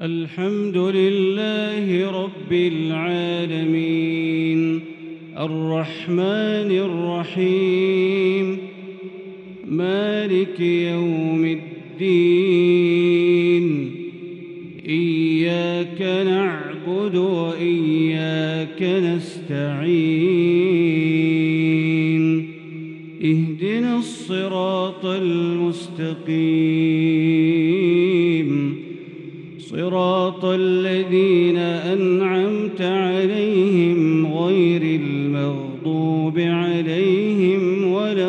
الحمد لله رب العالمين الرحمن الرحيم مالك يوم الدين إياك نعبد وإياك نستعين اهدنا الصراط المستقيم صراط الذين أنعمت عليهم غير المغضوب عليهم ولا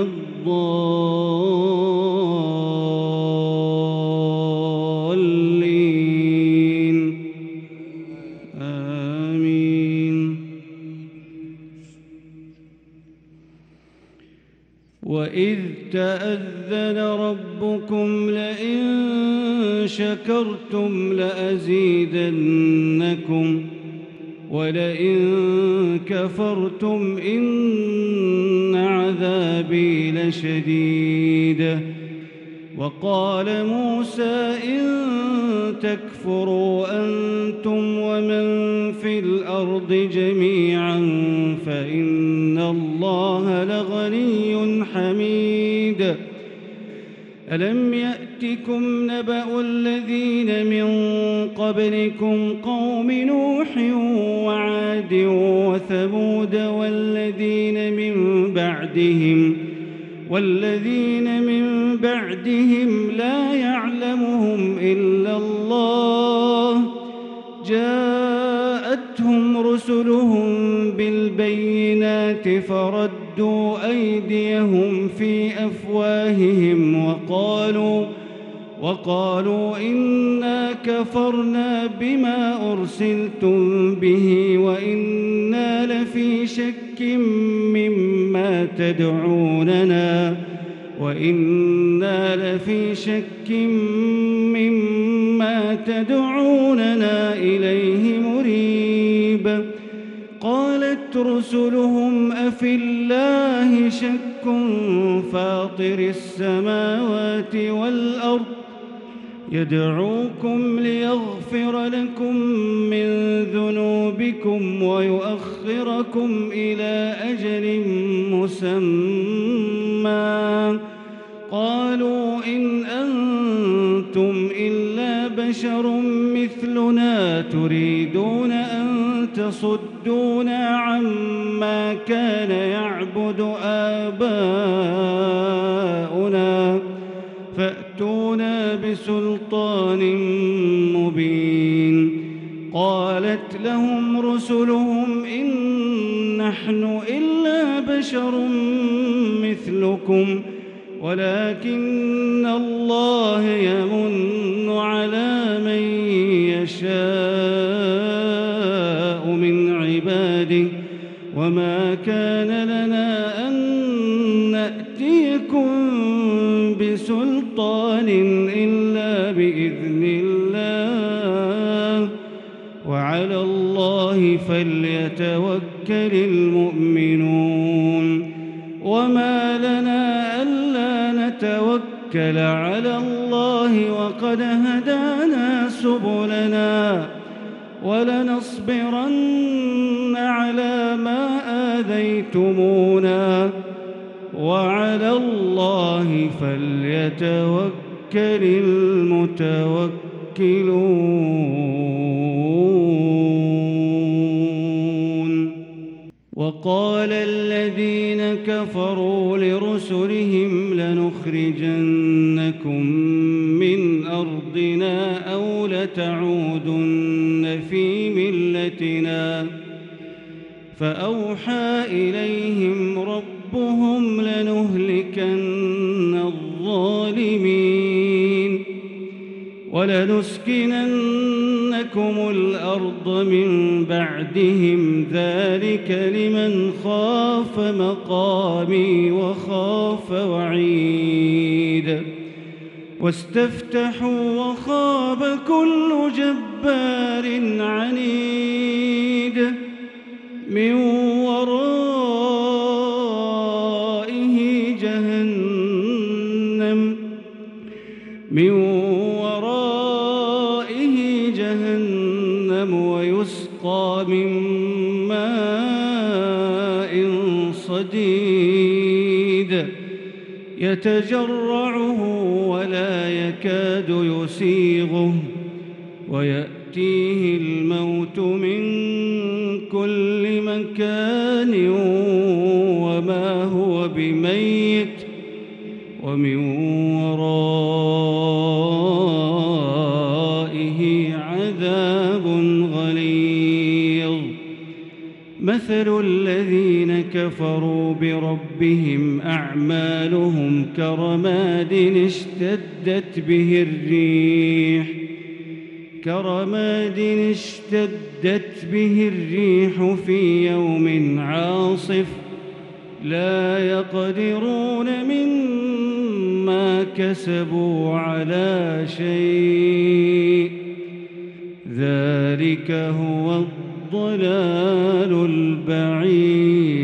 الضالين آمين. وإذ تأذن ربكم لئن شكرتم لأزيدنكم ولئن كفرتم إن عذابي لشديد. وقال موسى إن تكفروا أنتم ومن في الأرض جميعا فإن الله لغني حميد. ألم يأتكم نبأ الذين من قبلكم قوم نوح وعاد وثمود والذين من بعدهم لا يعلمهم إلا الله جاءتهم رسلهم بالبينات فردوا أيديهم في أفواههم وقالوا إنا كفرنا بما أرسلتم به وإنا لفي شك مما تدعوننا إليه مريب. قالت رسلهم أفي الله شك فاطر السماوات والأرض يدعوكم ليغفر لكم من ذنوبكم ويؤخركم إلى أجل مسمى قالوا إن أنتم إلا بشر مثلنا تريدون أن تصدونا عما كان يعبد آباؤنا فأتونا بسلطان مبين. قالت لهم رسلهم إن نحن إلا بشر مثلكم ولكن الله يمن على من يشاء من عباده وما كان لنا أن نأتيكم بسلطان إلا بإذن الله وعلى الله فليتوكل المؤمنون. وما لنا ألا نتوكل على الله وقد هدانا سبلنا ولنصبرن على ما آذيتمونا وعلى الله فليتوكل المتوكلون. وقال الذين كفروا لرسلهم لنخرجنكم من أرضنا أو لتعودن في ملتنا فأوحى إليهم ربهم لنهلكن الظالمين ولنسكننكم الأرض من بعدهم ذلك لمن خاف مقامي وخاف وعيد. واستفتحوا وخاب كل جبار عنيد من ورائه جهنم جهنم ويسقى من ماء صديد يتجرعه ولا يكاد يسيغه ويأتيه الموت من كل مكان وما هو بميت ومن ورائه عذاب غليظ مثل الذين كفروا بربهم أعمالهم كرماد اشتدت به الريح في يوم عاصف لا يقدرون مما كسبوا على شيء ذلك هو الضلال البعيد